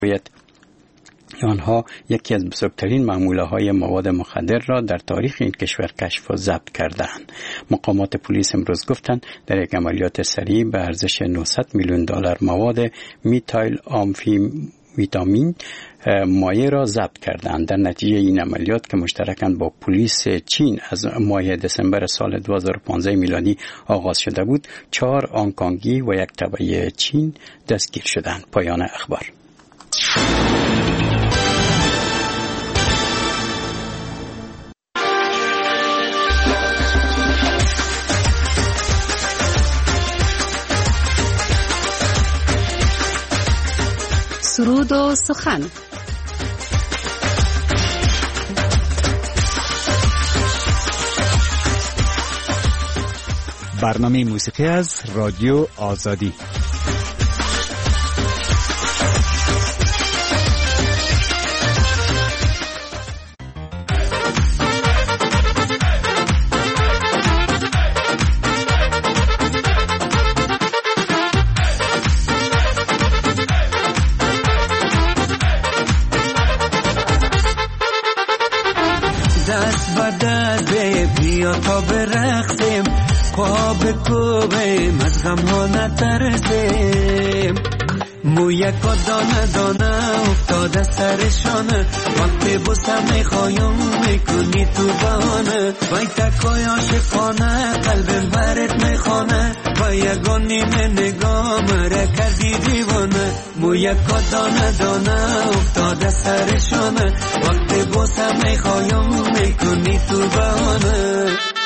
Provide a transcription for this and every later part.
آنها یکی از بزرگترین محموله‌های مواد مخدر را در تاریخ این کشور کشف و ضبط کردند. مقامات پلیس امروز گفتند در یک عملیات سریع به ارزش 900 میلیون دلار مواد میتایل آمفیتامین مایع را ضبط کردند. در نتیجه این عملیات که مشترکاً با پلیس چین از ماه دسامبر سال 2015 میلادی آغاز شده بود، 4 هنگ‌کنگی و 1 تبعی چین دستگیر شدند. پایان اخبار. سرود و سخن. برنامه موسیقی از رادیو آزادی. تا برقصیم پا بکوبیم از غم ها نترسیم موی کا دانه دانه افتاده سرشانه وقتی بوسه میخوایم میکنی تو بهانه وای تکای عاشقانه قلبم برت میخوانه و یگان نیمه نگاه مره کردی دیوانه موی کا دانه دانه افتاده سرشانه وقتی بوسه میخوایم میکنی تو بهانه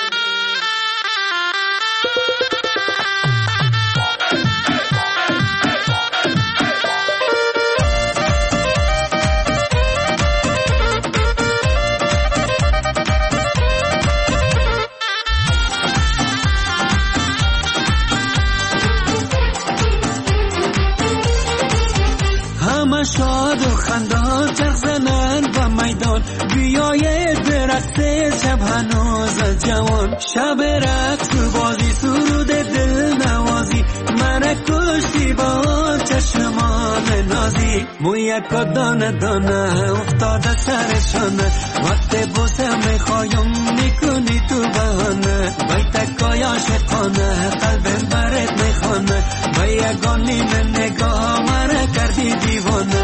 شاد و خندان چرخ زنن و میدان بیایید برقصه شب هنوز از جوان شب رقص و بازی سرود دل نوازی من کشتی با چشمان نازی موی کا دانه دانه افتاده سرشانه وقت بوسه میخوایم میکنی تو بهانه بای تکای عاشقانه قلبم برت میخوانه و یگان نیمه نگاه مره کردی دیوانه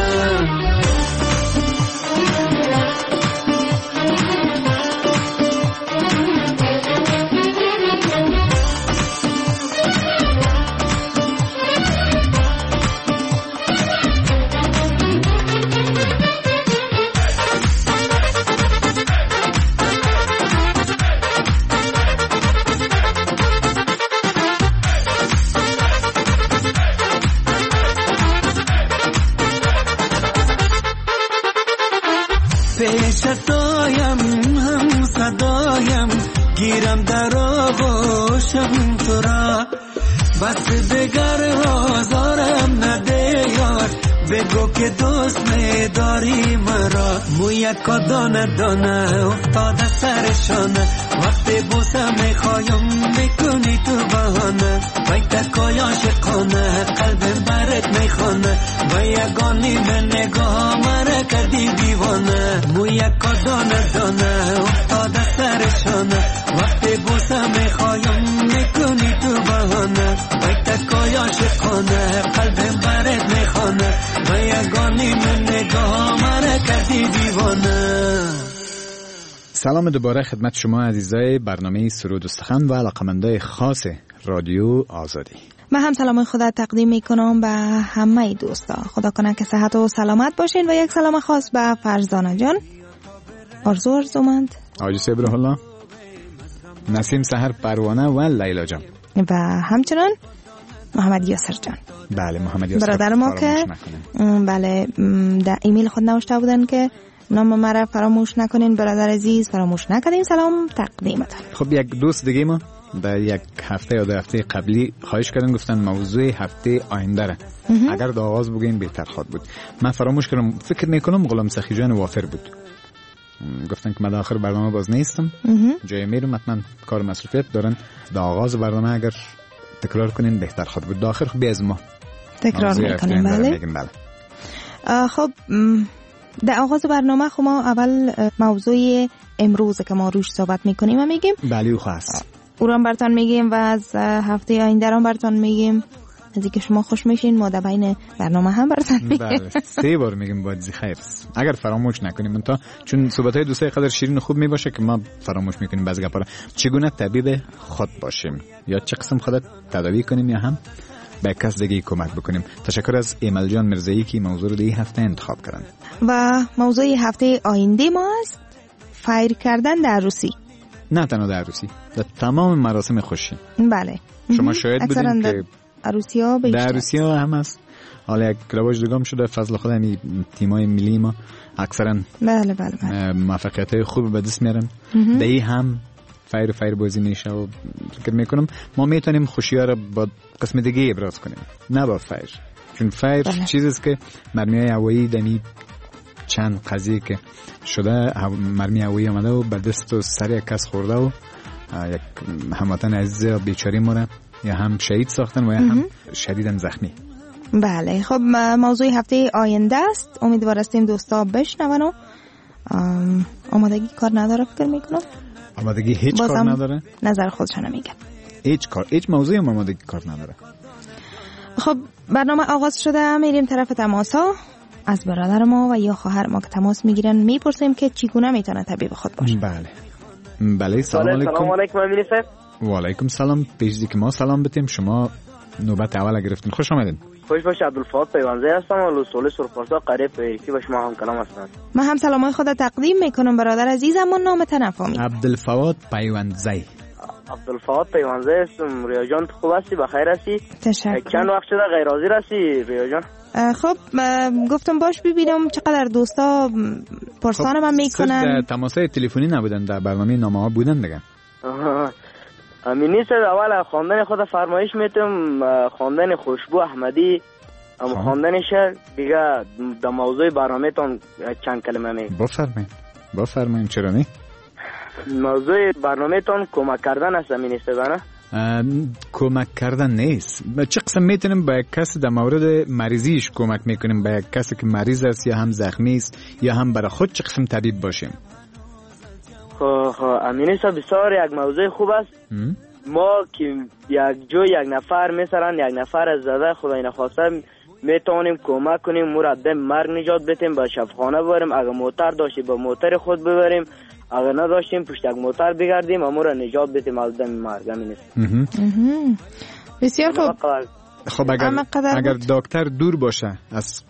پیش دایم هم صدایم گیرم در آغوشم تو را بس دگر آزارم نده یار بگو که دوست میداری مرا موی کا دانه دانه افتاده سرشانه وقتی بوسه میخوایم میکنی تو بهانه وای تکای عاشقانه قلبم برت میخوانه و یگان نیمه نگاه مره کردی دیوانه موی کا دانه دانه افتاده سرشانه وقتی بوسه میخوایم میکنی تو بهانه وای تکای عاشقانه قلبم برت میخوانه و یگان نیمه نگاه مره کردی دیوانه. سلام دوباره خدمت شما عزیزای برنامه سرود و سخن و علاقمندای خاص رادیو آزادی. من هم سلام خدا تقدیم میکنم به همه دوستا. خدا کنه که صحت و سلامت باشین و یک سلام خاص به فرزانه جان، آرزومند، آجی سبره الله، نسیم سحر پروانه و لیلا جان و همچنان محمد یاسر جان. بله محمد یاسر برادر ما که بله در ایمیل خود نوشته بودن که نام مرا فراموش نکنین برادر عزیز، فراموش نکنین سلام تقدیمتان. خب یک دوست دیگه ما در یک هفته یا 2 هفته قبلی خواهش کردن گفتن موضوع هفته آینده را اگر در آغاز بگین بهتر خواهد بود. من فراموش کردم، فکر میکنم غلام سخی جان وافر بود. گفتن که من آخر برنامه باز نیستم، جای میرم، حتما کار مصروفیت دارن، در آغاز برنامه اگر تکرار کنین بهتر خواهد بود. در آخر خب از ما تکرار میکنیم. بله. خب در آغاز برنامه خب ما اول موضوع امروز که ما روش صحبت میکنیم و میگیم بله خواست او را براتون میگیم و از هفته آینده را براتون میگیم. از اینکه شما خوش میشین ما در بین برنامه هم براتون میگیم. بله 3 بار میگیم باید خیر اگر فراموش نکنیم تا چون صحبت‌های دوستای قدر شیرین خوب میباشه که ما فراموش میکنیم بعضی گپا را. چگونه طبیب خود باشیم یا چه قسم خودت تداوی کنیم یا هم به کس دیگه کمک بکنیم. تشکر از ایمل جان مرزایی که موضوع رو این هفته انتخاب کردن. و موضوع هفته آینده ما است فایر کردن در عروسی. نه تنها در عروسی، در تمام مراسم خوشی. بله شما شاید بودین که عروسی‌ها بیشتر در عروسی‌ها هم است. حالا یک رواج دیگه هم شده فضل خدا همین تیمای ملی ما اکثرا بله موفقیت‌های خوب به دست میارن. دایی هم فایر بازی میشه و فکر میکنم ما میتونیم خوشی‌ها رو با قسم دیگه ابراز کنیم نه با فایر. چون فایر چیزی است که مرمیای هوایی دمی چند قضیه که شده مرمی هوایی آمده و به دست و سر یک کس خورده و یک هموطن عزیز بیچاره مونه یا هم شهید ساختن و یا هم شدیداً زخمی. بله خب موضوع هفته آینده است. امیدوار هستیم دوستا بشنون و آمادگی کار نداره فکر میکنم. آمادگی هیچ کار نداره؟ نظر خودشان میگن. هیچ موضوعی هم آمادگی کار نداره. خب برنامه آغاز شده. میریم طرف تماسا. از برادر ما و یا خواهر ما که تماس میگیرن میپرسیم که چگونه میتونه طبیب خود باشه. بله سلام علیکم. سلام علیکم امین صاحب. و علیکم سلام. پیش که ما سلام بتیم شما نوبت اول گرفتین. خوش آمدین. خوش باش. عبدالفات پیوانزه هستم و لوسول سرخپارسا قریب پیرکی با شما هم کلام هستم. من هم سلامای خود تقدیم میکنم برادر عزیزم و نام تنفامی. عبدالفواد پیوانزه. عبدالفواد پیوانزه هستم. ریا جان خوب هستی؟ بخیر هستی؟ تشکر. چند وقت شده غیر حاضر هستی ریا جان؟ خب گفتم باش ببینم چقدر دوستا پرسان من میکنن. در تماسای تلفنی نبودن، در برنامه نامه ها بودن دیگه. امینی صاحب اول خواندن خود فرمایش میتونم خواندن خوشبو احمدی اما خواندنش دیگه در موضوع برنامه تان چند کلمه میگم. بفرمایید چرا نه؟ موضوع برنامه تان کمک کردن است امینی صاحب نه؟ کمک کردن نیست. چه قسم میتونیم به کسی در مورد مریضیش کمک میکنیم؟ به کسی که مریض است یا هم زخمی است یا هم برای خود چه قسم طبیب باشیم؟ خب امینی صاحب بسیار یک موضوع خوب است. ما که یک نفر مثلا یک نفر از زده خدای نخواسته میتونیم کمک کنیم مرد مرگ نجات بدیم، به شفاخانه ببریم. اگر موتر داشتی با موتر خود ببریم، اگر نداشتیم پشت یک موتر بگردیم امور را نجات بدیم از دم مرگ. همین است. بسیار خوب. خب اگر دکتر دور باشه از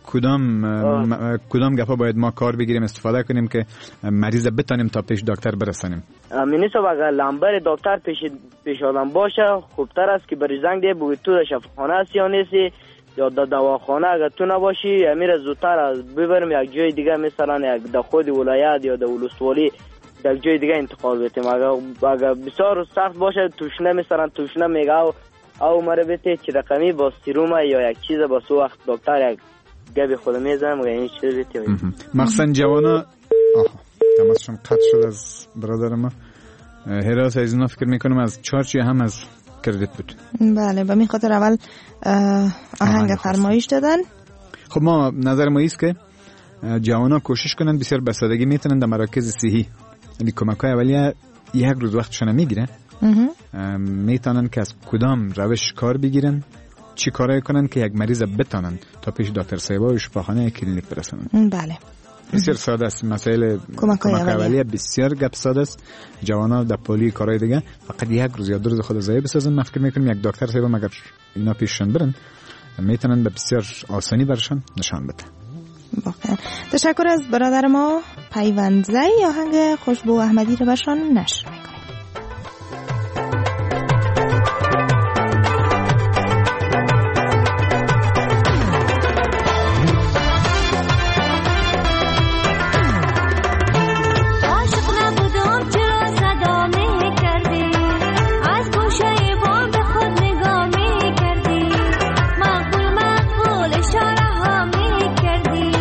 کدام گپا باید ما کار بگیریم استفاده کنیم که مریض بتونیم تا پیش دکتر برسانیم؟ امینی صاحب اگر لمبر دکتر پیش آدم باشه خوبتر است که بری زنگ ده بگوی تو در شفاخانه هستی یا نیستی یا در دواخانه. اگر تو نباشی امیر زودتر از ببریم یک جای دیگه مثلا یک در خود ولایت یا در ولسوالی در جای دیگه انتقال بدیم. اگر بسیار سخت باشه توشنه مثلا توشنه میگه او مره بته چی رقمی با سیروم یا یک چیز با سو وقت دکتر یک گبی خود میزنم و این چیز بته مخصوصا جوانا. تماسشون قطع شد از برادر ما. هراس از اینا فکر میکنم از چارچی هم از کردیت بود. بله به می خاطر اول آهنگ فرمایش دادن. خب ما نظر ما ایست که جوانا کوشش کنن بسیار به سادگی میتونن در مراکز صحی یعنی کمک‌های اولیه یک روز وقتشون میگیره میتونن که از کدام روش کار بگیرن چی کارای کنن که یک مریض بتونن تا پیش دکتر صاحب و شفاخانه کلینیک برسونن. بله بسیار ساده است. مسائل کمک‌های اولیه بسیار گپ ساده است. جوانا در پولی کارهای دیگه فقط یک روز یا دو روز خود ضایع بسازن. من فکر میکنم یک دکتر صاحب مگر اینا پیششون برن میتونن به بسیار آسانی برشون نشان بده. واقعا تشکر از برادر ما پیوندزه. آهنگ خوشبو احمدی رو برشان نشر میکنیم.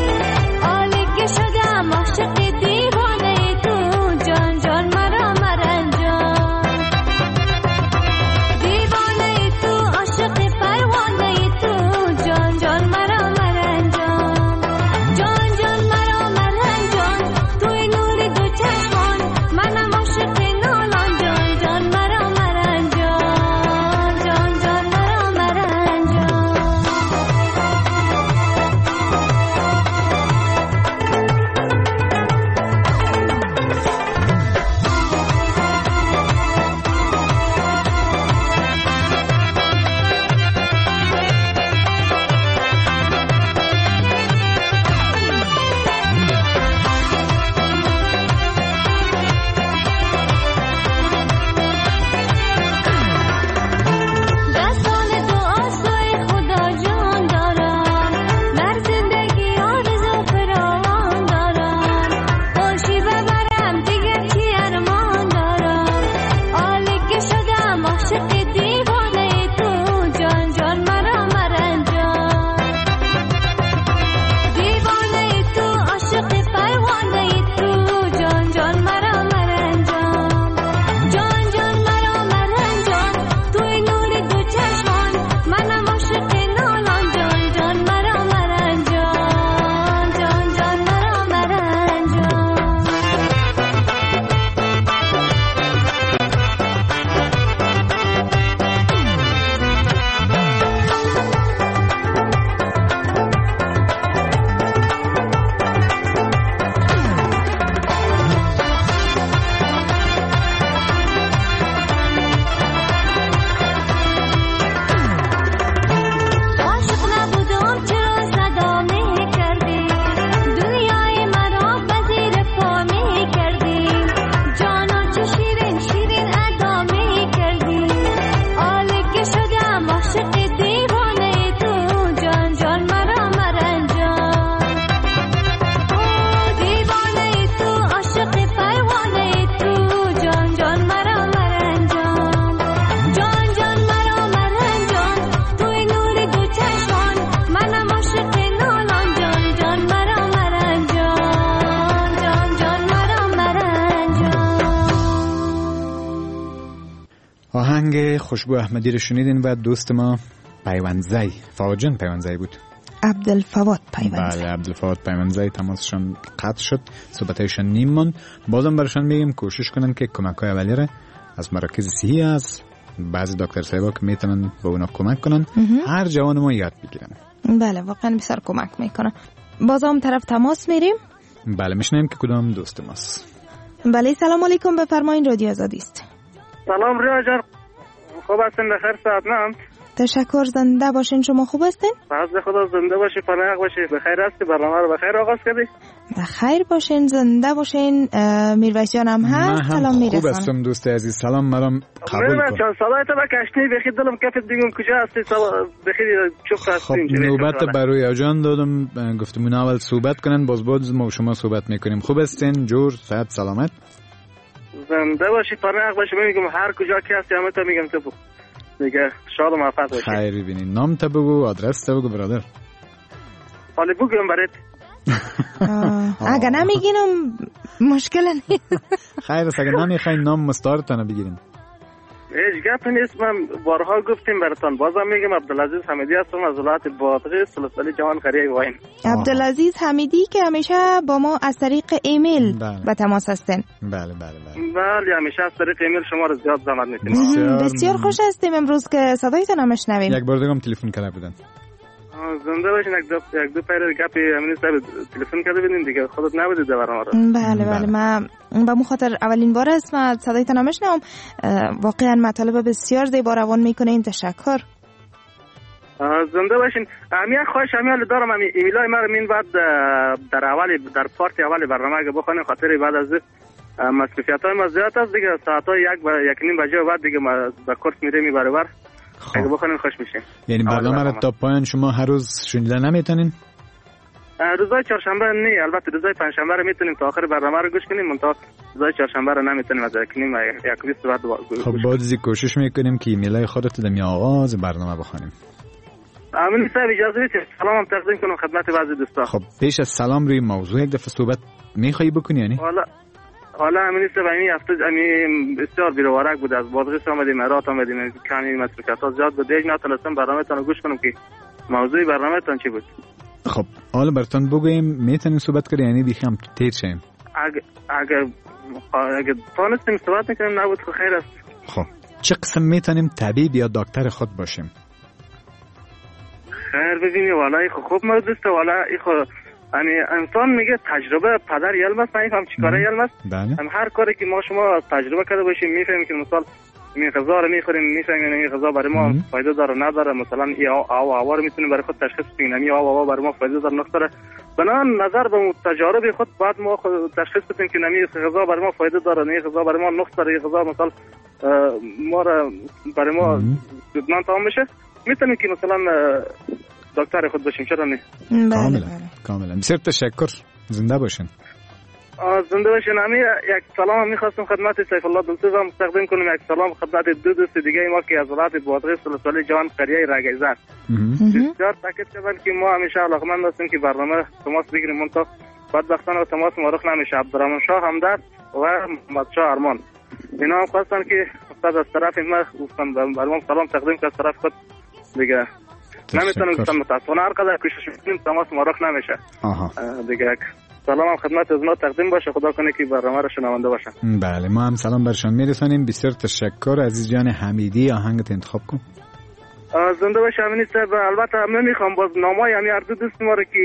دیوانه تو جان جان مرا خوشبو احمدی رو شنیدین و دوست ما پیوندزی فواجن پیوندزی بود. عبدالفواد پیوندزی. بله عبدالفواد پیوندزی تماسشان قطع شد، صحبتایشان نیم ماند. بازم برشان میگیم کوشش کنن که کمک‌های اولیه را از مراکز صحی از بعضی دکتر صاحبا که میتونن به اونا کمک کنن هر جوان ما یاد بگیرن. بله واقعا بسیار کمک میکنه. بازم طرف تماس میریم. بله میشنیم که کدام دوست ماست. بله سلام علیکم، بفرمایید رادیو آزادی است. سلام ریا جان، خوب هستین؟ بخیر ساعت نام. تشکر، زنده باشین. شما خوب هستین؟ فضل خدا زنده باشی، پناه باشی، بخیر هستی؟ برنامه رو بخیر آغاز کردی؟ بخیر باشین، زنده باشین. میرویس جان هم هست، سلام میرسانم. خوب هستم دوست عزیز، سلام مرام قبول کن. میرویس جان صدای تو بکشنی بخیر دلم کفت دیگم کجا هستی؟ بخیر چوب هستیم. خب نوبت برای اجان دادم، گفتمون اول صحبت کنن، باز ما شما صحبت میکنیم. خوب هستین؟ جور صحت سلامت؟ زنده باشی، پناه باشی. میگم هر کجا که هستی همه تو میگم تو دیگه شاد و موفق باشی. خیر ببینید، نام تا بگو، آدرس تا بگو برادر. حالا بگم برات. اگه نمیگینم مشکل نیست. خیر است، اگه نمیخواین نام مستعارتان بگیریم. هیچ گپ نیست، من بارها گفتیم براتون، بازم میگم عبدالعزیز حمیدی هستم از ولایت بادغیس سلسله جوان قریه واین. عبدالعزیز حمیدی که همیشه با ما از طریق ایمیل به تماس هستن. بله همیشه از طریق ایمیل شما رو زیاد زحمت میکنیم. بسیار خوش هستیم امروز که صدایتان هم شنویم. یک بار دیگه هم تلفن کرده بودن. زنده باشین. یک دو پیر گپی امین صاحب تلفن کرده بودین دیگه، خودت نبودید در ما رو. بله من به مخاطر اولین بار است ما صدایتان هم شنوم. واقعا مطالب بسیار زیبا روان میکنین. تشکر. زنده باشین. همین خواهش همین دارم، همین ایمیلای ما رو من بعد در پارت اول برنامه اگه بخونیم، خاطر بعد از مسئولیت‌های ما زیاد است دیگه، ساعت‌های 1:30 بجه بعد دیگه ما به کورس میریم برابر. اگه بخونین خوش میشه. یعنی برنامه رو تا پایان شما هر روز شنیدن نمیتونین؟ روزای چهارشنبه نه، البته روزای پنجشنبه رو میتونیم تا آخر برنامه رو گوش کنیم، منتها روزای چهارشنبه رو نمیتونیم از 1:20 بعد. خب بازی کوشش میکنیم که ایمیلای خودت در آغاز برنامه بخونیم. امین صاحب اجازه بدید سلامم تقدیم کنم خدمت بعضی دوستا. خب پیش از سلام روی موضوع یک دفعه صحبت میخوای بکنی یعنی؟ حالا امین صاحب این هفته بسیار بیروارک بود، از بادغیس آمدیم، هرات آمدیم، کمی مسئولیت‌ها زیاد بود، دیگه نتونستم برنامه‌تون رو گوش کنم که موضوع برنامه‌تون چی بود. خب حالا براتون بگویم میتونیم صحبت کنیم یعنی دیگه هم تیت شیم؟ اگه تونستیم صحبت میکنیم، نبود که خیر است. خب چه قسم میتونیم طبیب یا دکتر خود باشیم؟ خیر ببینی والا خوب موضوع است، والا یعنی انسان میگه تجربه پدر علم است، نمیفهم چیکاره علم است. هر کاری که ما شما تجربه کرده باشیم میفهمیم که مثلا این غذا رو میخوریم، میفهمیم این غذا برای ما فایده داره نداره، مثلا این آوا رو میتونیم برای خود تشخیص بدیم، این آوا برای ما فایده داره نداره. بنابراین نظر به تجارب خود بعد ما تشخیص بدیم که این غذا برای ما فایده داره، این غذا برای ما نقص داره، این غذا مثلا ما برای ما دشمن تمام میشه، میتونیم که مثلا دکتر خود باشیم. چرا نه؟ کاملا. بسیار تشکر، زنده باشین. زنده باشین. یک سلام میخواستم خدمت سیف الله دلسوزم تقدیم کنم، یک سلام خدمت دو دوست دیگه ما که از ولایت بادغیس سلسله جوان قریه رگیزه بسیار تاکید کردن که ما همیشه علاقمند هستیم که برنامه تماس بگیریم، منتها بدبختانه تماس معرف نمیشه. عبدالرحمن شاه همدرد و محمد شاه ارمان اینا هم خواستن که از طرف ما برام سلام تقدیم کنم، از طرف خود دیگه نمیتونم گفتم متاسفانه هر قدر کوشش میکنیم تماس معرف نمیشه دیگه. سلام خدمت از ما تقدیم باشه، خدا کنه که برنامه رو شنونده باشن. بله ما هم سلام برشان میرسانیم. بسیار تشکر. عزیز جان حمیدی آهنگت انتخاب کن. زنده باشه امین صاحب. البته نمیخوام باز نامای یعنی هر دو دوست ما رو که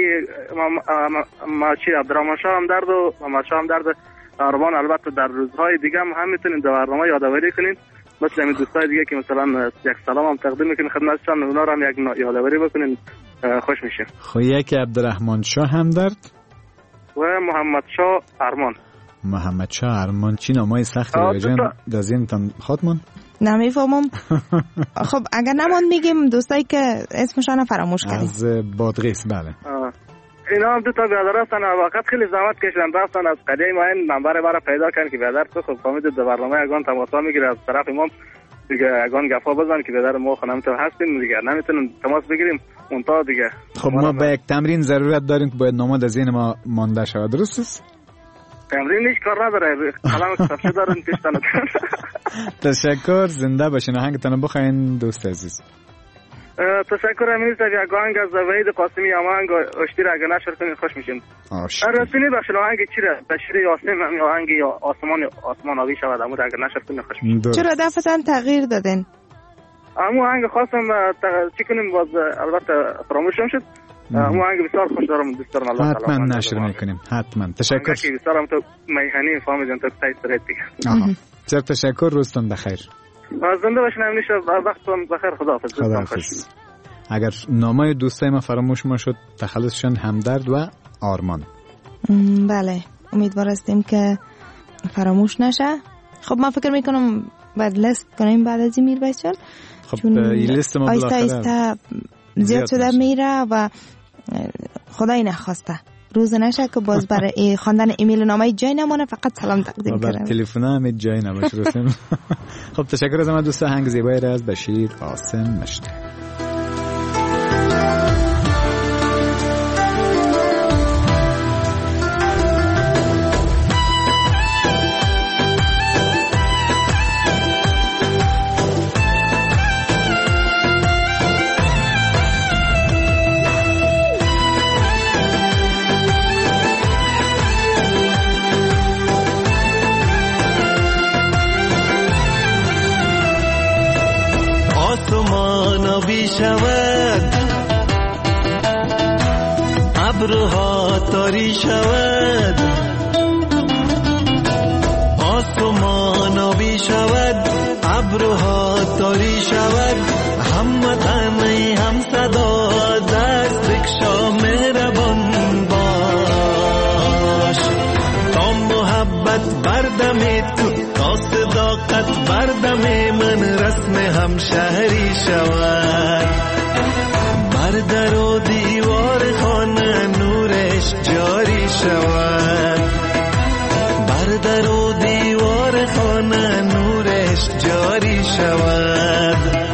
عبدالرحمن شاه هم درد و محمد شاه هم درد ارمان، البته در روزهای دیگه هم میتونین در برنامه یادآوری کنین، مثل همین دوستای دیگه که مثلا یک سلام هم تقدیم میکنین خدمتشان، اونا رو هم یک یادآوری بکنین خوش میشه. خب یکی عبدالرحمن شاه هم درد و محمد شاه ارمان. محمد شاه ارمان چی نامای سختی واجن دازینتان خودمون نمیفهمم. خب اگر نمان میگیم دوستایی که اسمشان فراموش کردیم از بادغیس. بله اینا هم دو تا بیادر هستن، وقت خیلی زحمت کشیدن رفتن از قریه ما این نمبر برای پیدا کردن که بیادر تو خب فهمید در برنامه یگان تماسا میگیره از طرف امام دیگه، یگان گفا بزن که بیادر ما خونم تو هستیم دیگه، نمیتونیم تماس بگیریم اونتا دیگه. خب ما به یک تمرین ضرورت داریم که باید نامه در ذهن ما مانده شود، درست است؟ تمرین هیچ کار نداره، قلم کتابچه دارن پیشتن. تشکر، زنده باشین. آهنگتون بخواین دوست عزیز. تشکر امیر صاحب. یک آهنگ از وحید قاسمی، آهنگ اشتی را اگه نشر کنید خوش میشیم. رسونی بخشن آهنگ چی را بشیر یاسین هم آهنگ آسمان آبی شود امور اگه نشر کنید خوش میشیم. چرا دفعتاً تغییر دادین؟ امو آهنگ خواستم چی کنیم باز البته فراموشم شد. امو آهنگ بسیار خوش دارم، دوست دارم. الله تعالی حتما نشر میکنیم. حتما. تشکر. بسیار هم تو میهنی فهمیدن تو تایید دیگه. بسیار تشکر، روزتون بخیر. زنده باشین امیر صاحب. وقتتون بخیر. خداحافظ. خداحافظ. اگر نامه دوستای ما فراموش ما شد، تخلصشون همدرد و آرمان. بله، امیدوار هستیم که فراموش نشه. خب من فکر میکنم بعد لیست کنیم بعد از این میرویس جان. خب این لیست ما بالاخره زیاد شده میره و خدای نخواسته روز نشه که باز برای خواندن ایمیل و نامه جای نمونه، فقط سلام تقدیم کنم. تلفن هم جای نباشه رسیم. خب تشکر از ما دوست. هنگ زیبایی را از بشیر قاسم مشتی. شود ابرها تاری شود، آسمان آبی شود، ابرها تاری شود، هم وطنی هم صدا دست بکشا مهربان باش، تا محبت بردم تو، تا صداقت بردم من، رسم همشهری شود، بر در و دیوار خانه نورش جاری شود، بر در و دیوار خانه نورش جاری شود.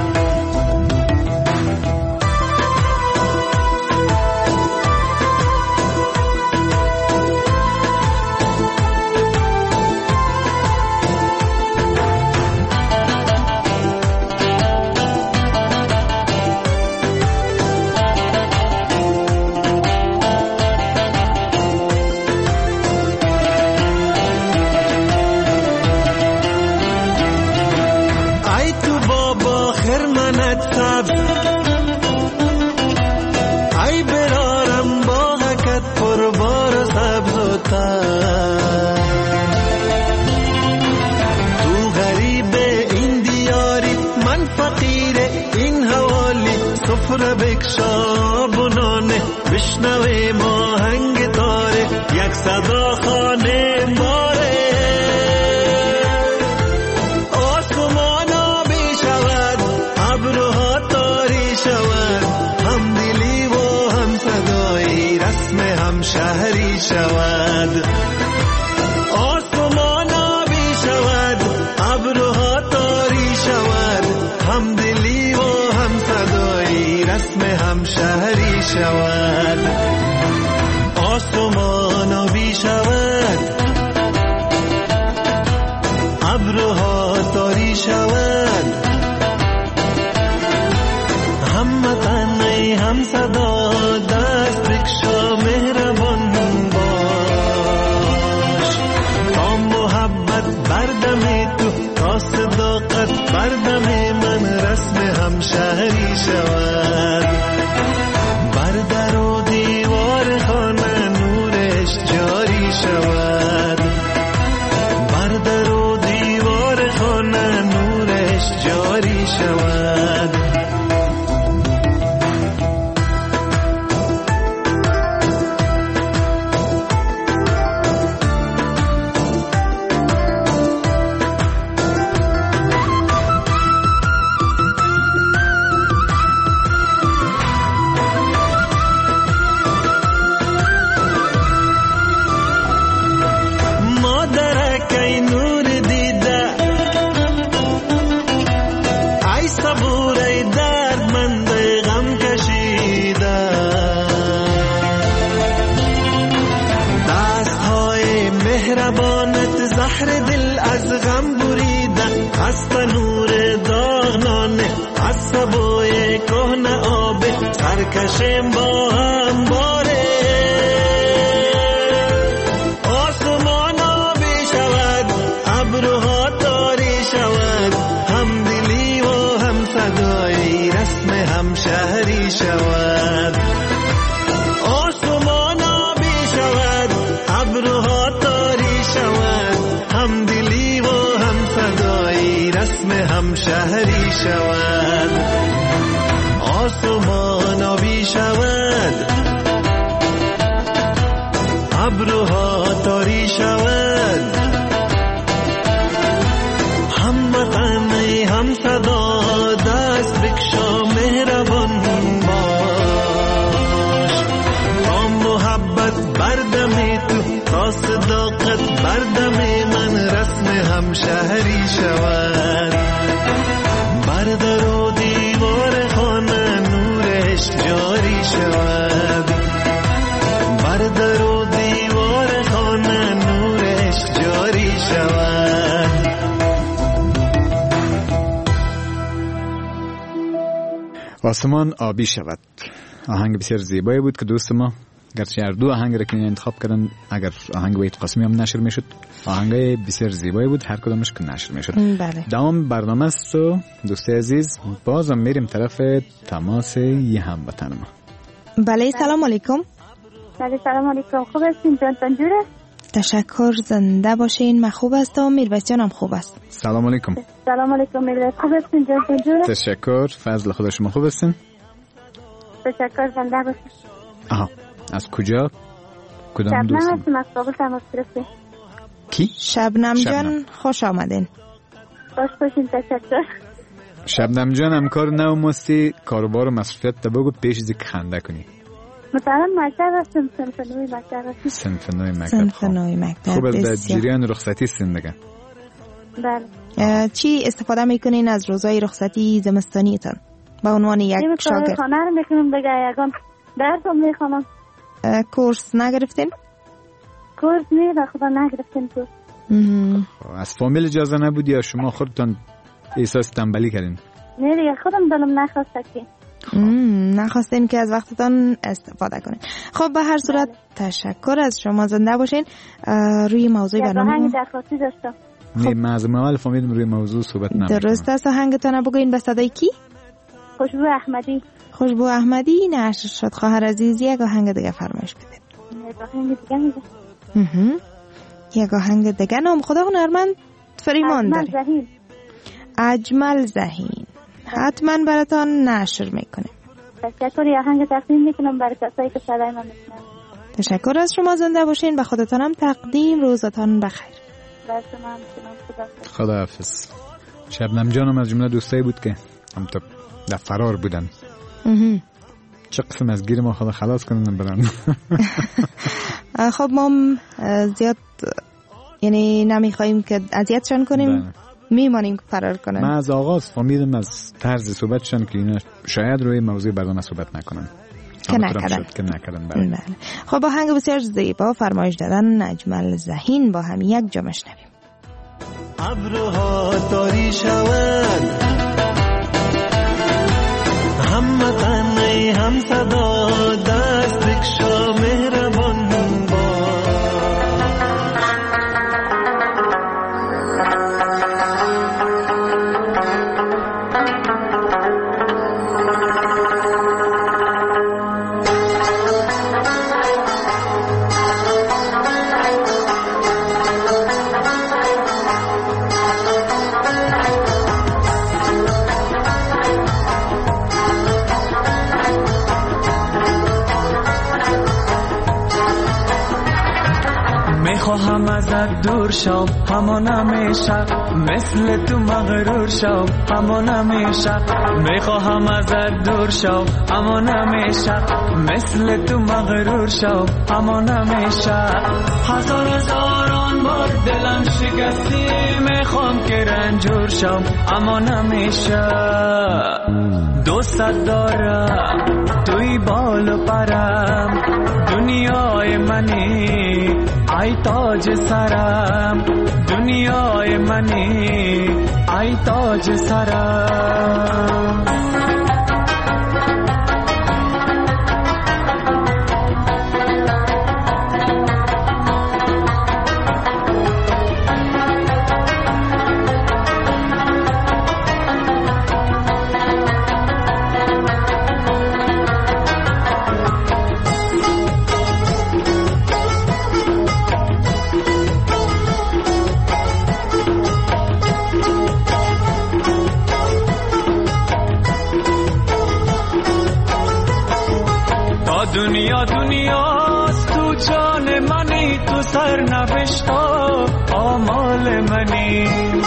بکشابونانه بشنوه ما هنگ داره، یک صدا خانه باره، آسمان آبی شود، ابرها تاری شود، هم دلی و هم صدایی، رسم هم شهری شود، آسمان آبی شود، ابرها تاری شود، هم دلی و هم صدایی، رسم هم شهری شود، آسمان آبی شود، ابرها تاری شود، هم وطنی هم صدا دست بکشا مهربان باش، تا محبت بردم تو، تا صداقت بردم من، رسم هم شهری شود، بر در و دیوار خانه نورش جاری شود، بر در و دیوار خانه نورش جاری شود. از تنور داغنانه، از سبوی کهنه آبه، سرکشیم با هم باره. آسمان آبی شود، ابروها تاری شود، هم دلی و هم صدایی، رسم هم شهری شود. آسمان آبی شود، ابروها تاری شود، هم دلی و هم صدایی، رسم هم شهری شود. آسمان آبی شود، ابروها تاری شود، هم وطنی هم صدا، دست بکشا مهربان باش. تا محبت بردم تو، تا صداقت بردم من، رسم هم شهری شود. بردر و دیوار خانه نورش جاری شود، بردر و دیوار خانه نورش جاری شود. آسمان آبی شود. آهنگ بسیار زیبایی بود که دوست ما گرچه هر دو آهنگ را که انتخاب کردن، اگر آهنگ وحید قاسمی هم نشر میشد، آهنگ بسیار زیبایی بود هر کدامش که نشر میشد. بله. دوام برنامه است و دوستی عزیز بازم میریم طرف تماس یه هموطن ما. بله سلام علیکم. بله سلام علیکم. خوب هستین جان جوره؟ تشکر، زنده باشین. من خوب هستم، میرویس جانم خوب است. سلام علیکم. سلام علیکم میرویس، خوب هستین جان جوره؟ تشکر، فضل خدا شما خوب هستین؟ تشکر، زنده باشین. آها، از کجا؟ کدام دوست؟ شبنم هستم از کابل تماس گرفتیم. کی؟ شبنم جان خوش آمدین. خوش باشین، تشکر. شبنم جان همکار نو مستی کاروبار و مصرفیت تا بگو پیش از که خنده کنی. مثلا مکتب هستم، صنف نوی مکتب هستم. صنف نوی مکتب. صنف نوی مکتب. خوب در جریان رخصتی زندگی. بله. چی استفاده میکنین از روزهای رخصتی زمستانیتان به عنوان یک شاگرد؟ خانه رو میکنم دیگه، یکان درسم میخوانم. کورس نگرفتین؟ کورس نه، خدا نگرفتین کورس. از فامیل اجازه نبود یا شما خودتان احساس تنبلی کردین؟ نه دیگه، خودم دلم نخواسته که. نخواستین که از وقتتان استفاده کنین. خب به هر صورت تشکر از شما، زنده باشین. روی موضوع برنامه آهنگ درخواستی داشتم. نه معظم اول فهمیدم روی موضوع صحبت نمی‌کنم. درست است. آهنگتان بگوین به صدای کی؟ خوشبو احمدی. خوشبو احمدی نشر شد. خواهر عزیز یک آهنگ دیگه فرمایش بدید. یک آهنگ دیگه میده. یک آهنگ دیگه. نام خدا هنرمند فریمان داره. اجمل زهین. حتما براتان نشر میکنیم. تشکر. یه آهنگ تقدیم میکنم برای کسایی که صدای من میشنن. تشکر از شما، زنده باشین. به خودتان هم تقدیم. روزتان بخیر. بر شما هم خداحافظ. شبنم جانم از جمله دوستایی بود که هم تا در فرار بودن. چه قسم از گیر ما خدا خلاص کنن برن. خب ما زیاد یعنی نمیخواییم که اذیتشان کنیم، میمانیم که فرار کنن. من از آغاز فهمیدم از طرز صحبتشان که اینا شاید روی موضوع برنامه صحبت نکنن که نکردن. بله. خب با آهنگ بسیار زیبا فرمایش دادن اجمل زهین با هم یک جا بشنویم. ابروها تاری شود، هم وطنی هم صدا، دست بکشا مهربان باش. میخواهم ازت دور شم همان همیشه، مثل تو مغرور شم همان همیشه. میخواهم ازت دور شم همان همیشه، مثل تو مغرور شم همان همیشه. هزاران بار دلم شکستی، میخوام که رنجور شم اما نمیشه. دوست دارم توی بال و پرم، دنیای منی ای تاج سرم، دنیای منی ای تاج سرم. دنیا دنیاست تو جان منی، تو سرنوشت آمال منی.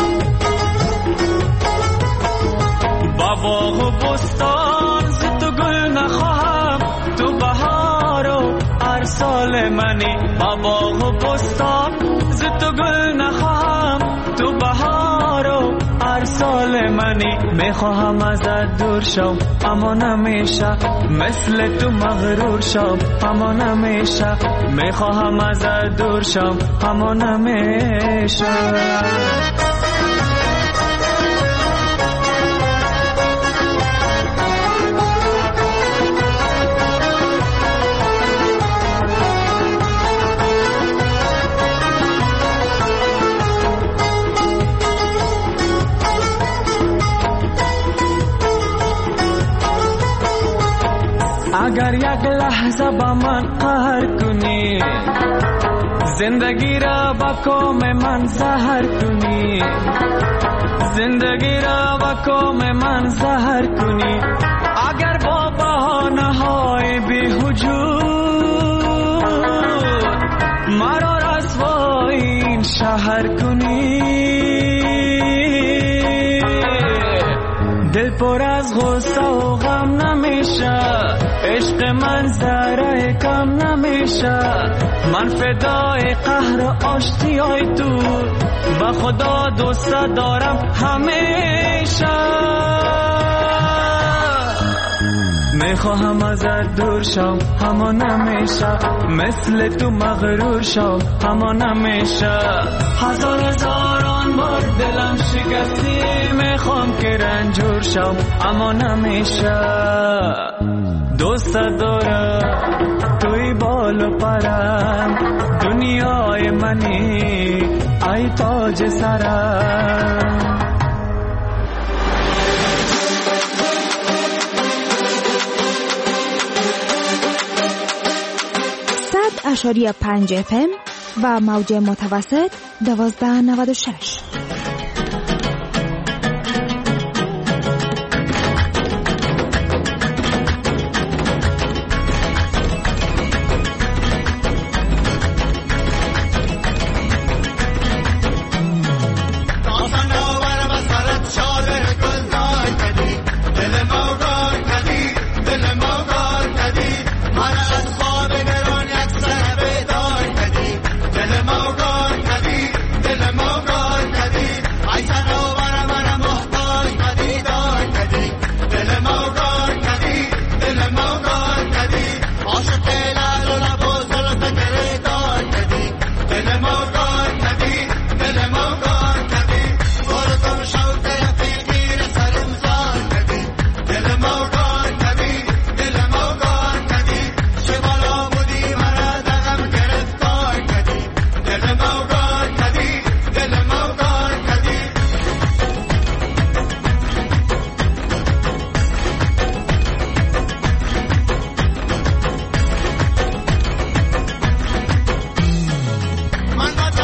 با باغ و بستان ز تو گل نخواهم، تو بهار و ارسال منی. با باغ و بستان ز تو گل نخواهم، تو بهار و ارسال منی. میخواهم ازت دور شم اما نمیشه، مثل تو مغرور شم اما نمیشه. میخواهم ازت دور شم اما نمیشه. اگر یک لحظه با من قهر کنی، زندگی را با کام من زهر کنی، زندگی را با کام من زهر کنی. اگر با بهانه های بی‌وجود مرا رسوای این شهر کنی، دل پر از غصه و غم نمیشه، عشق من ذره کم نمیشه. من فدای قهر و آشتیای تو، با خدا دوست دارم همیشه. میخواهم ازت دور شم اما نمیشه، مثل تو مغرور شم اما نمیشه. هزاران بار دلم شکستی، میخوام که رنجور شم اما نمیشه. دوست دارم توی بال و پرم، دنیای منی ای تاج سرم. 100.5 FM و موج متوسط 1296. من با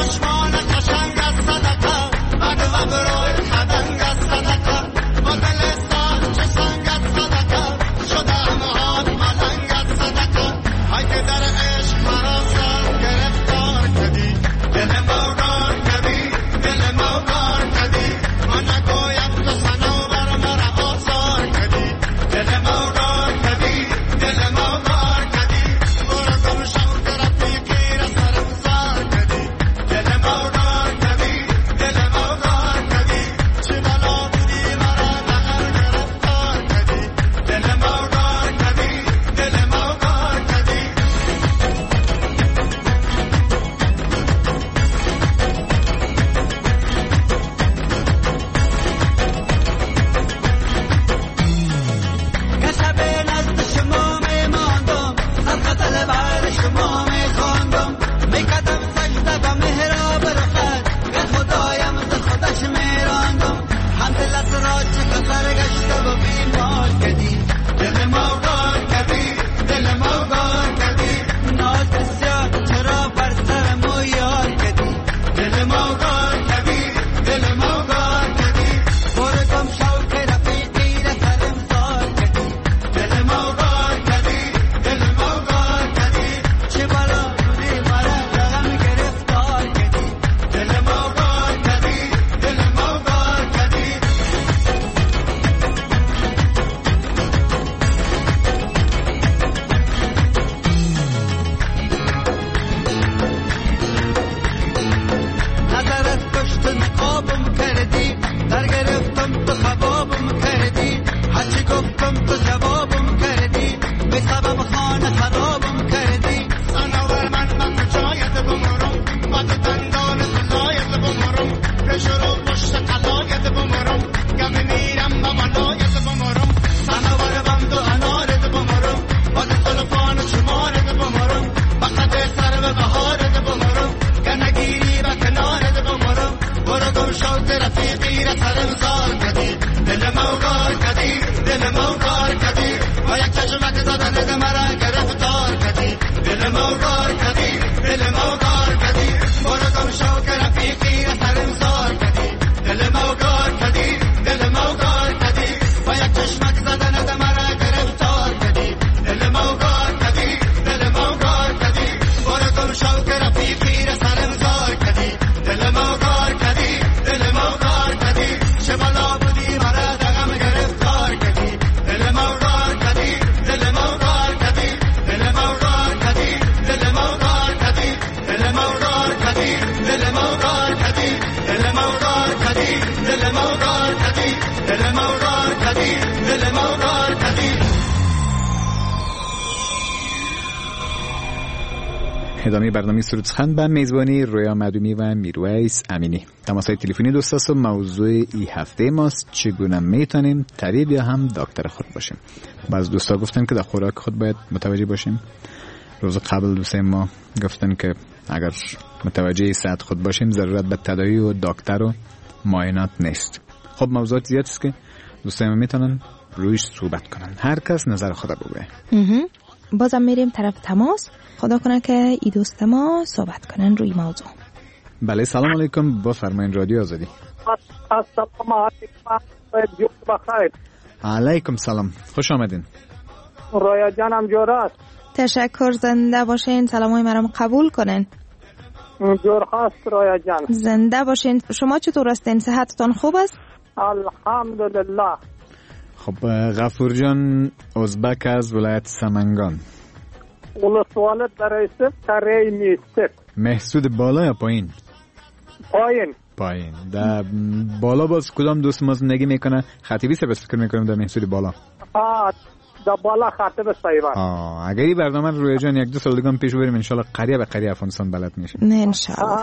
ادامه برنامه سرود سخن به میزبانی رویا مدومی و میرویس امینی. تماس‌های تلفنی دوست و موضوع این هفته ماست چگونه میتونیم طبیب یا هم دکتر خود باشیم. بعض دوستا گفتن که در خوراک خود باید متوجه باشیم. روز قبل دوستای ما گفتن که اگر متوجه صحت خود باشیم ضرورت به تداوی و دکتر و معاینات نیست. خب موضوعات زیاد است که دوستای ما میتونن رویش صحبت کنن. هر کس نظر خود بگه. بازم میریم طرف تماس. خدا کنه که ای دوست ما صحبت کنن روی موضوع. بله سلام علیکم، بفرمایید رادیو آزادی. السلام علیکم بخیر. علیکم سلام، خوش آمدین. رویا جانم جور است. تشکر، زنده باشین. سلامای مرا قبول کنین. جور هست رویا جان. زنده باشین. شما چطور هستین؟ صحتتون خوب است؟ الحمدلله. خب غفور جان ازبک از ولایت سمنگان. ولسوالت درایسف تره میستف. محسود بالا یا پایین؟ پایین. در بالا باز کدام دوست ما زندگی میکنه؟ خطیبی سه بس فکر میکنم در محسود بالا. در بالا خطیب سایبان. اگر این برنامه روی جان یک دو سال دیگه پیش بریم انشالله قریه به قریه افغانستان بلد میشیم. نه انشالله.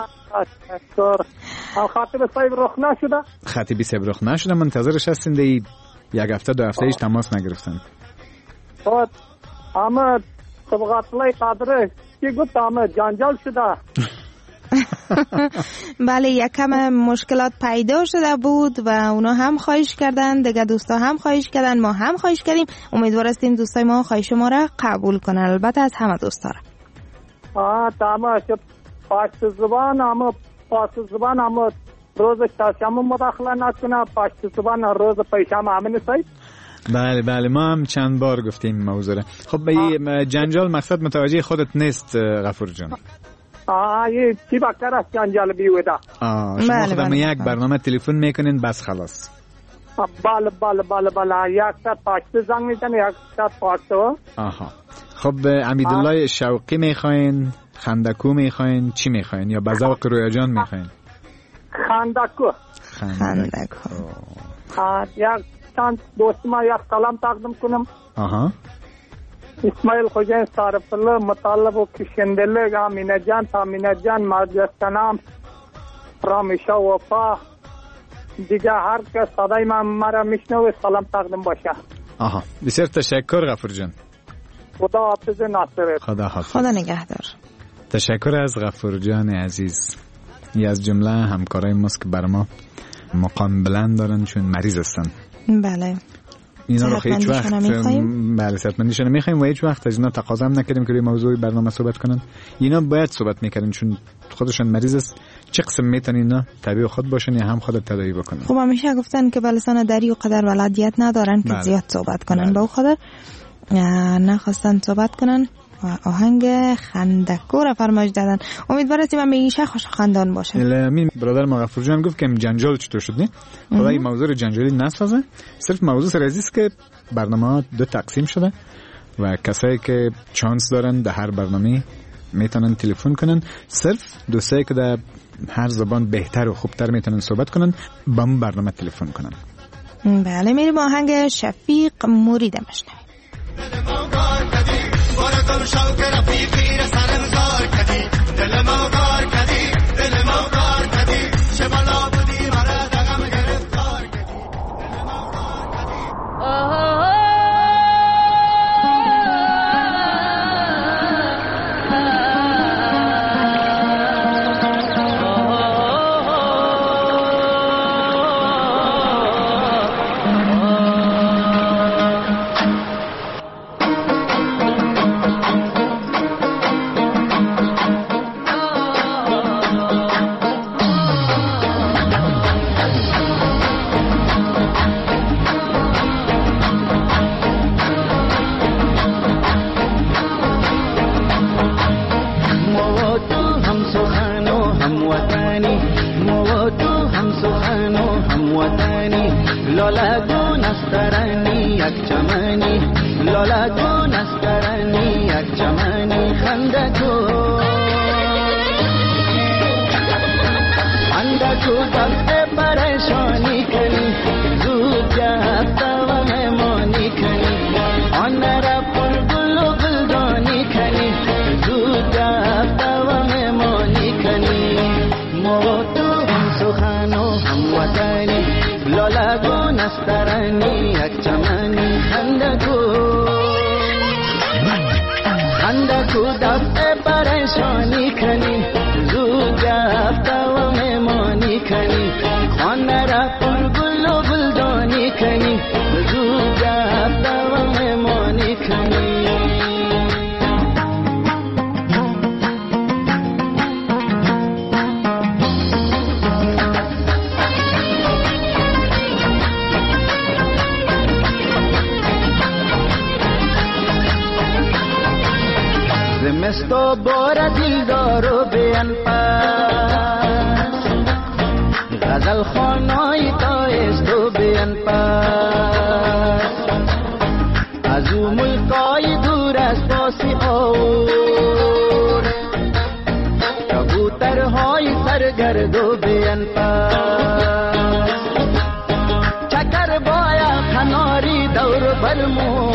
خطیب سایب رخ نشده؟ خطیبی سایب رخ نشده، منتظرش هستیم دی یک هفته دو هفته ایش تماس نگرفتن. اما طبقاتلای قادره که گفت اما جنجال شده. بله یکم مشکلات پیدا شده بود و اونا هم خواهش کردن، دیگه دوستا هم خواهش کردن، ما هم خواهش کردیم. امیدوار هستیم دوستای ما خواهش ما را قبول کنن، البته از همه دوستا را. تمام پشت زبان اما روز شام مداخله نکنه، پشت زبان روز پیشام امن سایت. بله ما هم چند بار گفتیم موضوع را. خب به جنجال مقصد متوجه خودت نیست غفور جان؟ یه چی بکر است جنجال بیوده. شما خودم یک برنامه تلفن میکنین بس خلاص. بله یک تا پشت زنگ میزنه، یک تا پشت. خب امیدالله شوقی میخواین، خندکو میخواین، چی میخواین یا بذوق رویا جان میخواین؟ خندکو. یک چند دوست ما یک سلام تقدیم کنم. اسماعیل خوجین صارف الله مطالب و کشندله امینه جان مرجستنام رامیشا وفا دیگه هر کس صدای من مرا میشنوه سلام تقدیم باشه. بسیار تشکر غفور جان. خدا حافظ ناصر. خدا نگهدار. تشکر از غفور جان عزیز. ای از جمله همکارای ماست که بر ما مقام بلند دارن چون مریض هستن. بله. اینا رو هیچ وقت صحتمندیشون میخوایم و هیچ وقت از اینا تقاضا هم نکردیم که روی موضوع برنامه صحبت کنن. اینا باید صحبت میکردن چون خودشون مریض است. چه قسم میتونن اینا طبیب خود باشن یا هم خود تداوی بکنن؟ خب همیشه گفتن که بلسان دری و قدر ولادیت ندارن که زیاد صحبت کنن. به خاطر نخواستن صحبت کنن و آهنگ خندکو را فرمایش دادن. امیدوار هستیم همیشه خوش خندان باشه. همین برادر ما غفور جان گفت که جنجال چطور شد نه؟ خدا این موضوع جنجالی نسازه. صرف موضوع سر عزیز که برنامه دو تقسیم شده و کسایی که چانس دارن در هر برنامه میتونن تلفن کنن. صرف دوستایی که در هر زبان بهتر و خوبتر میتونن صحبت کنن با اون برنامه تلفن کنن. بله میریم آهنگ شفیق مرید مشنویم. بارکم شوق رفیقی رسالم کار کردی دل ما کار کردی دل ما کار کردی چه بالا بودی مرا دغم گرفتار کردی دل ما کار کردی. پریشانی کنی زود نسترانی یک چمنی خندکو دفع پریشانی کنی زود جفته و میمانی کنی خانه را پر گل و گلدانی کنی زود جفته و میمانی کنی زمستو بار دل دارو بیان پاس غزل خانای تایستو بیان پاس از او ملکای دور از پاسی آور کبوترهای سرگردو بیان پاس چکر بایا خناری دور برمو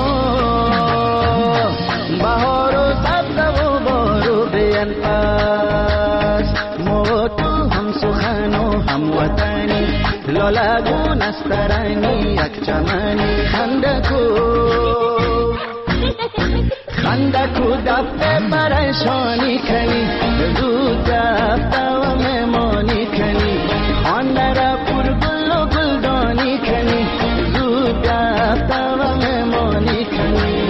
بهار و سبز و بارو بیان پاس ما تو هم سخن و هم وطنی لالگو نسترانی یک چمنی خندکو دفع پریشانی کنی زود جفته و میمانی کنی خانه را پر گل و گلدانی کنی زود جفته و میمانی کنی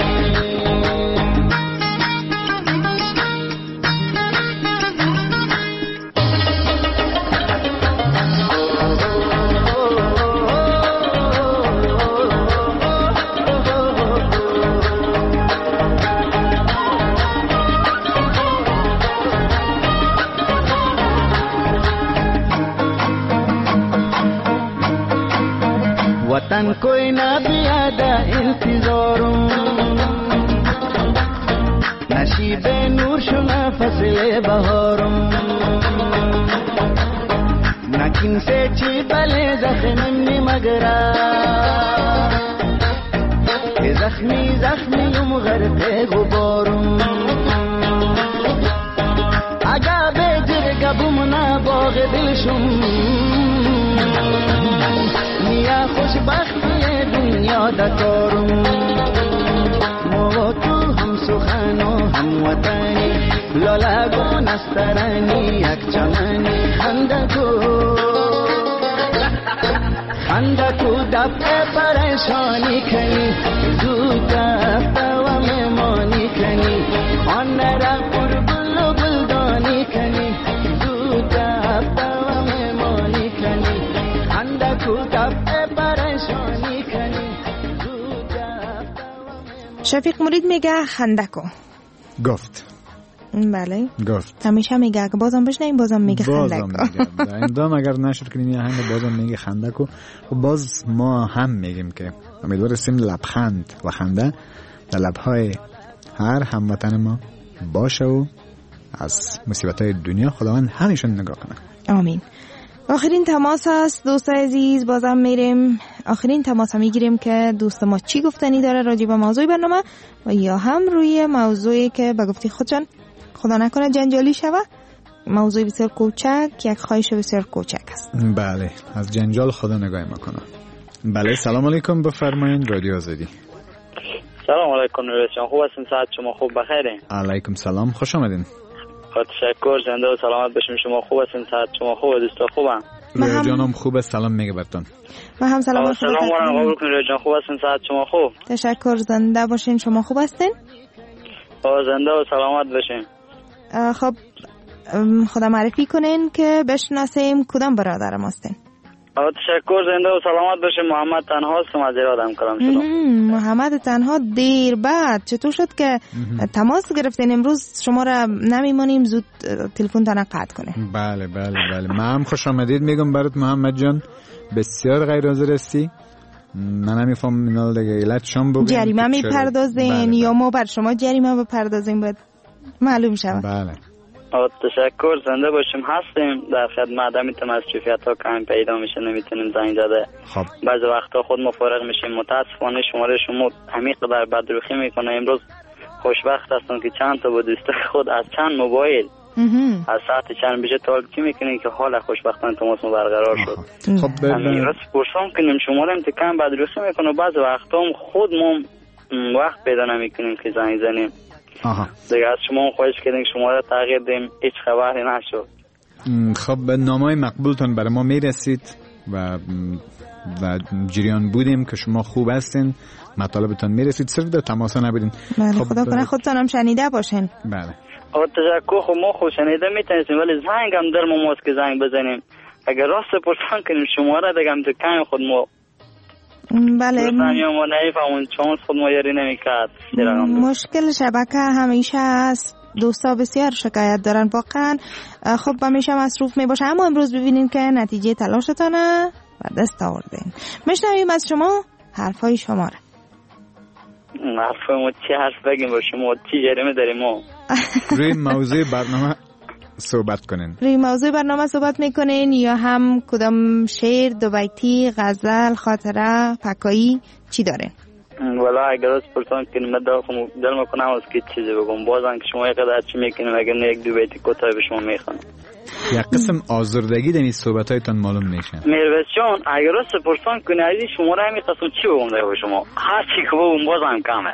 वतन कोई ना बियादा इंतजारों नशीब नूर शुना फसले बहारों नकिन से चीबले जख्मी मगरा जख्मी जख्मी गरते गुबारों आगा बेजर गबुमना बाग दिलशुम या خوشبختی دنیا دکارم ما تو هم سخن و هم وطنی لالگو نسترانی یک چمنی خندکو دفع پریشانی کنی زود جفته و میمانی کنی خانه را پر گل و گلدانی کنی زود جفته و میمانی کنی خندکو دفع شفیق مرید میگه خندکو گفت بله گفت همیشه میگه که بازم بشنیم بازم میگه خندکو اندام اگر نشر کنیم یه هنگ بازم میگه خندکو و باز ما هم میگیم که امیدوارستیم لبخند و خنده در لبهای هر هموطن ما باشه و از مصیبت‌های دنیا خداوند همیشون نگاه کنه. آمین. آخرین تماس است دوستای عزیز، بازم میریم آخرین تماس میگیریم که دوست ما چی گفتنی داره راجع به موضوع برنامه و یا هم روی موضوعی که به گفتی خودشان خدا نکنه جنجالی شوه، موضوع بسیار کوچک، یک خواهش بسیار کوچک است. بله، از جنجال خدا نگاه میکنه. بله، سلام علیکم، بفرمایید رادیو آزادی. سلام علیکم نوریان، خوب هستین؟ ساعت شما خوب بخیرین؟ علیکم سلام، خوش آمدین. تشکر، زنده و سلامت باشیم. شما خوب هستین؟ ساعت شما خوبه؟ دوستا خوبن؟ رویا جانم خوبه، سلام میگه براتون. ما هم سلام. سلام و قبول کنید رویا جان، خوب هستین؟ ساعت شما خوب؟ تشکر، زنده باشین. شما خوب هستین؟ زنده و سلامت باشین. خب خدا معرفی کنین که بشناسیم کدام برادر ماستین. تشکر، زنده و سلامت باشین. محمد تنها هستم از ایرادم کلام شدم. محمد تنها، دیر بعد چطور شد که تماس گرفتین؟ امروز شما را نمیمانیم زود تلفن تان قطع کنیم. بله بله بله، ما هم خوش آمدید میگم برات محمد جان، بسیار غیر حاضر هستی. من نمیفهم اینا دیگه علت شام بگیم جریمه میپردازین یا ما بر شما جریمه بپردازیم باید معلوم شود. بله تشکر، زنده باشیم. هستیم در خدمت. میتونم از کیفیت ها کم پیدا میشه، نمیتونیم زنگ زده. خب بعضی وقتا خود مفارق میشیم. متاسفانه شماره شما عمیق در بدروخی میکنه. امروز خوشبخت هستم که چند تا با دوست خود از چند موبایل از ساعت چند بشه تعقیب میکنین که حال خوشبختانه تماس برقرار شد. خب راست پرسام کنیم شما رو امتحان بعد رسو میکنه بعض وقتا هم خود ما وقت پیدا نمیکنیم که زنگ زنیم. دیگه از شما خواهش کردیم شما رو تغییر دیم، هیچ خبری نشد. خب نامه مقبولتون برای ما میرسید و جریان بودیم که شما خوب هستین، مطالبتون میرسید، صرف در تماس نبودین. بله خب خدا کنه خودتون هم شنیده باشین. بله تشکر. خب ما خوب شنیده میتونستیم ولی زنگ هم در ما ماست که زنگ بزنیم. اگر راست پرسان کنیم شما را دیگه هم دکان خود ما بله ما نمیفهمون چون خود ما یاری نمیکرد. مشکل شبکه همیشه هست، دوستا بسیار شکایت دارن واقعا. خب همیشه مصروف میباشه، اما امروز ببینیم که نتیجه تلاشتانه و دست آوردین. میشنویم از شما حرفای شما را. حرفای ما چی حرف بگیم با شما؟ چی جریمه داریم ما؟ روی موضوع برنامه صحبت کنین. روی موضوع برنامه صحبت میکنین یا هم کدام شعر، دو بیتی، غزل، خاطره، پکایی چی دارین؟ والا اگر از پرسان کنیم دل میکنم از که چیزی بگم، بازم که شما یقدر چی میکنیم اگر نه یک دو بیتی کوتاه به شما میخوانم. یک قسم آزردگی در این صحبتایتان معلوم میشه. میرویس جان اگر از پرسان کنید شما را میخواستم چی بگم دیگه شما؟ هر چی که بگم بازم کمه.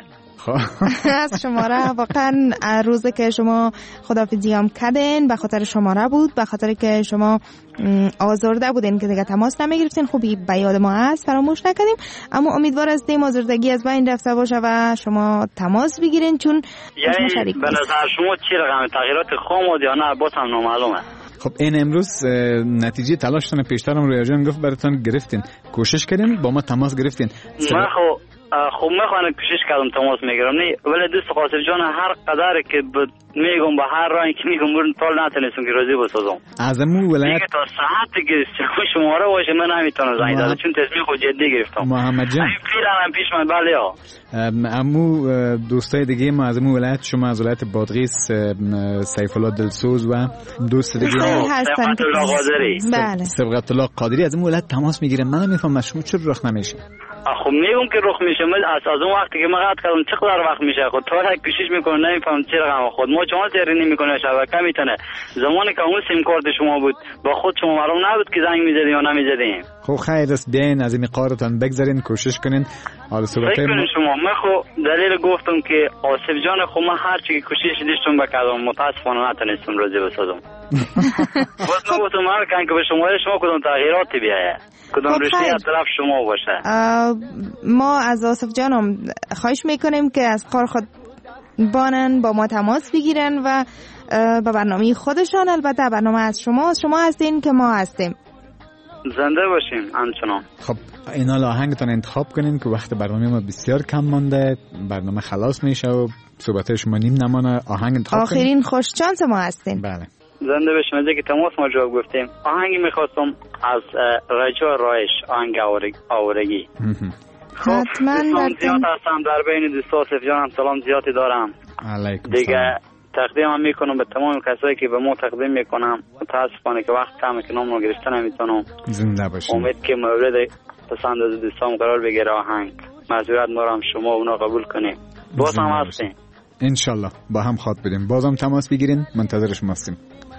از شماره واقعا روزی که شما خداحافظی هم کردین به خاطر شماره بود، به خاطر که شما آزرده بودین که دیگه تماس نمیگرفتین. خوبی به یاد ما هست، فراموش نکردیم، اما امیدوار هستیم آزردگی از بین رفته باشه و شما تماس بگیرین چون یعنی به نظر شما چی رقم تغییرات خوب یا نه باز هم نامعلومه. خب این امروز نتیجه تلاشتون پیشترم رویا جان گفت براتون گرفتین، کوشش کردین با ما تماس گرفتین. من خب میخوانم کوشش کردم تماس میگیرم نه ولی دوست قاسم جان هر قدر که میگم با هر راهی که میگم برن طول نتونستم که راضی بسازم. از امو ولایت دیگه تا ساعتی که شماره باشه من نمیتونم زنگ زدم چون تصمیم خود جدی گرفتم. محمد جان پیرم پیش من بله ها. امو دوستای دیگه ما از امو ولایت، شما از ولایت بادغیس سیف الله دلسوز و دوست دیگه هستن بله سبقت الله قادری از امو ولایت تماس میگیرن. من نمیفهمم شما چرا رخ نمیشه. خب میگم که رخ میشه از اون وقتی که من قطع کردم چقدر وقت میشه خود تا کوشش میکنم نمیفهم چه رقم خود ما چون سری نمیکنه شبکه میتونه زمانی که اون سیم کارت شما بود با خود شما معلوم نبود که زنگ میزدین یا نمیزدین. خب خیر است بیاین از این قارتان بگذارین کوشش کنین. حالا صحبت شما من خب دلیل گفتم که آصف جان خب من هر چی کوشش داشتم بکردم متاسفانه نتونستم راضی بسازم. واسه گفتم هر کن که به شما کدوم تغییراتی بیایه کدوم رشته از طرف شما باشه. ما از آصف جانم خواهش میکنیم که از کار خود بانن با ما تماس بگیرن و به برنامه خودشان، البته برنامه از شما هستین که ما هستیم. زنده باشیم همچنان. خب اینا آهنگتون انتخاب کنین که وقت برنامه ما بسیار کم مانده، برنامه خلاص میشه و صحبت شما نیم نمانه. آهنگ انتخاب کنین. آخرین خوش چانس ما هستین. بله زنده باشیم. از که تماس ما جواب گفتیم آهنگی میخواستم از رجا رایش آهنگ آورگی. حتما زیاد هستم در بین دوستا آصف جانم سلام زیادی دارم. علیکم دیگه تقدیمم میکنم به تمام کسایی که به ما تقدیم میکنم. متاسفانه که وقت کمه که نام رو گرفته نمیتونم. زنده باشید. امید که مورد پسند از دوستام قرار بگیره آهنگ. معذرت می‌خوام شما اونا قبول کنید. باز هم هستین انشالله با هم خواد بدیم. بازم تماس بگیرین، منتظر شما هستیم.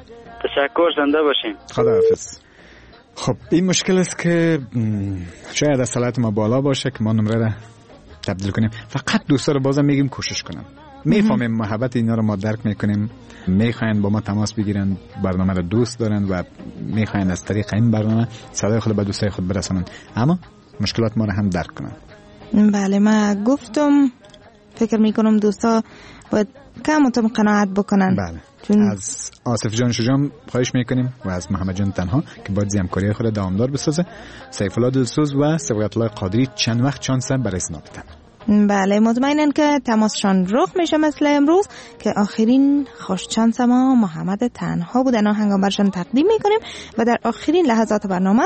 تشکر. زنده باشین. خداحافظ. خب این مشکل است که شاید از صلاحیت ما بالا باشه که ما نمره را تبدیل کنیم. فقط دوستا رو بازم میگیم کوشش کنن. میفهمیم محبت اینا رو ما درک میکنیم، میخواین با ما تماس بگیرن، برنامه رو دوست دارن و میخواین از طریق این برنامه صدای خود به دوستای خود برسونن، اما مشکلات ما رو هم درک کنن. بله من گفتم فکر میکنم دوستا باید کم قناعت بکنن. بله چون از آصف جان شجام خواهش میکنیم و از محمد جان تنها که باید همکاری خود دوامدار بسازه. سیف الله دلسوز و سبقت الله قادری چند وقت چانس برای سنا بدن. بله مطمئنن که تماسشان رخ میشه مثل امروز که آخرین خوش چانس ما محمد تنها بودن. آهنگ برشان تقدیم میکنیم و در آخرین لحظات برنامه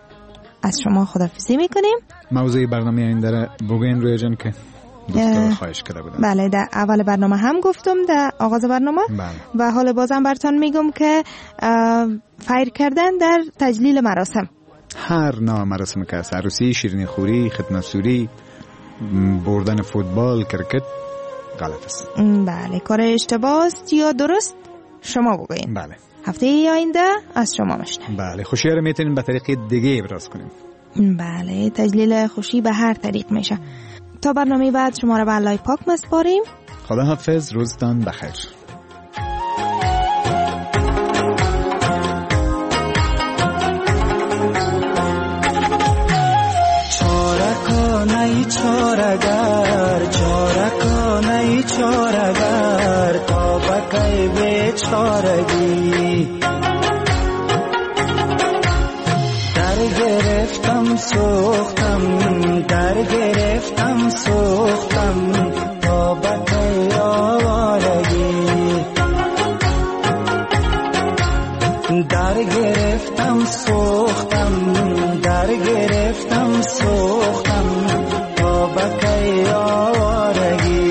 از شما خداحافظی میکنیم. موضوع برنامه این داره بگوین روی جان که دوستا خواهش کرده بودن. بله در اول برنامه هم گفتم در آغاز برنامه. بله. و حالا بازم براتون میگم که فیر کردن در تجلیل مراسم، هر نوع مراسم که هست، عروسی، شیرینی خوری، ختنه سوری، بردن فوتبال، کرکت غلط است. بله کار اشتباه است یا درست شما بگوین. بله. هفته آینده از شما میشنویم. بله، خوشی رو میتونیم به طریق دیگه ابراز کنیم. بله، تجلیل خوشی به هر طریق میشه. تا برنامه بعد شما را به الله پاک مسپاریم. خدا حافظ، روزتان بخیر. چارگر تا بکی بیچارگی در گرفتم سوختم تا بکی آوارگی در گرفتم سوختم تا بکی آوارگی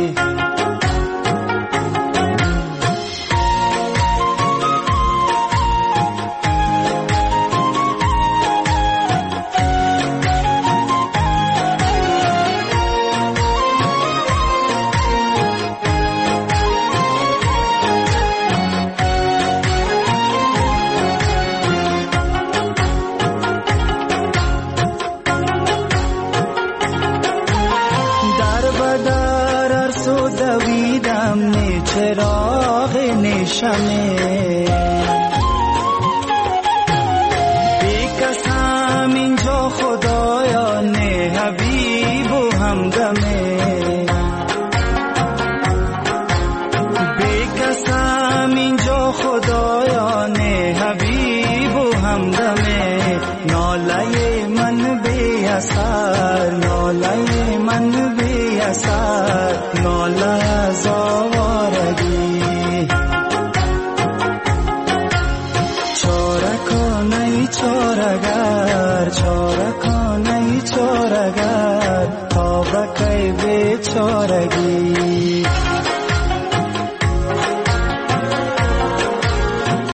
بیکسم اینجا خدایان حبیب و همدمه بیکسم اینجا خدایان حبیب و همدمه ناله من بی اثر ناله از آوارگی چارگر تا بکی بیچارگی